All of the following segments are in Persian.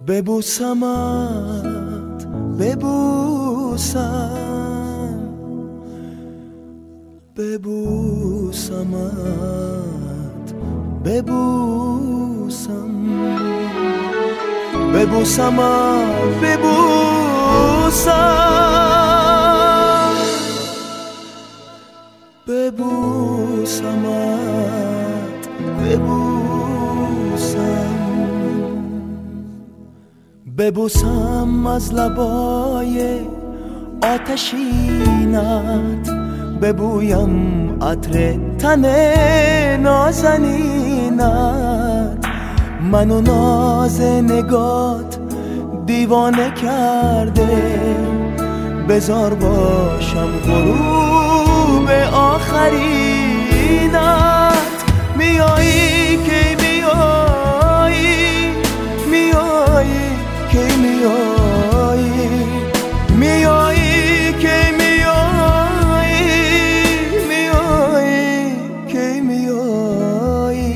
ببوسمت ببوسم ببوسمت ببوسم ببوسمت ببوسم ببوسمت ببوسم ببوسم از لبای آتشینت ببویم عطر تن نازنینت منو ناز نگات دیوانه کرده بذار باشم غروب آخرینت میایی که میایی میایی که میایی میایی که میایی میایی که میایی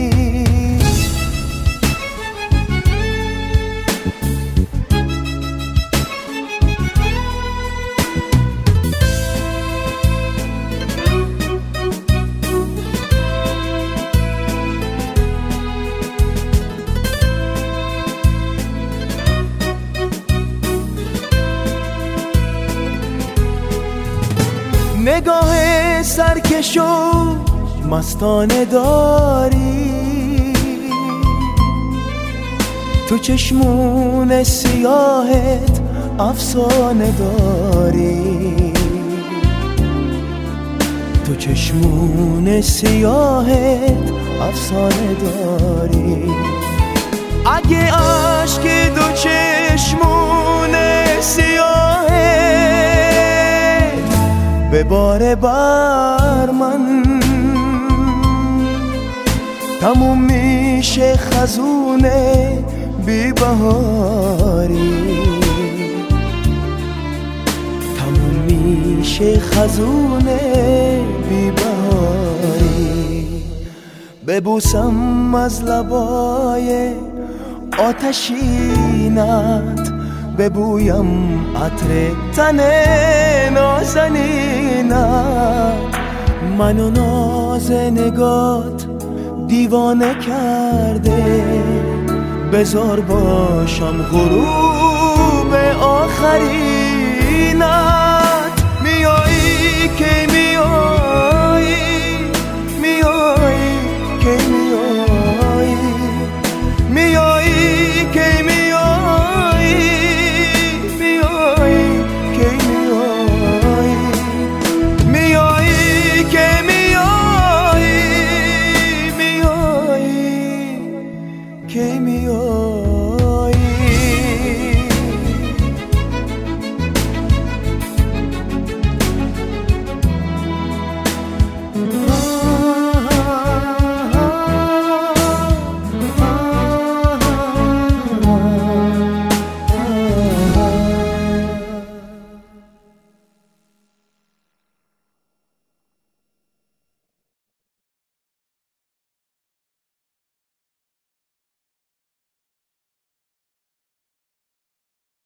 نگاه سرکشو مستانه داری تو چشمون سیاهت افسانه داری تو چشمون سیاهت افسانه داری اگه عشق دو چشمون سیاهت بباره بر من تموم میشه خزونه بی بهاری تموم میشه خزونه بی بهاری ببوسم از لبای آتشینت ببویم عطر تن نازنینت منو ناز نگات دیوانه کرده بذار باشم غروب آخرینت میایی که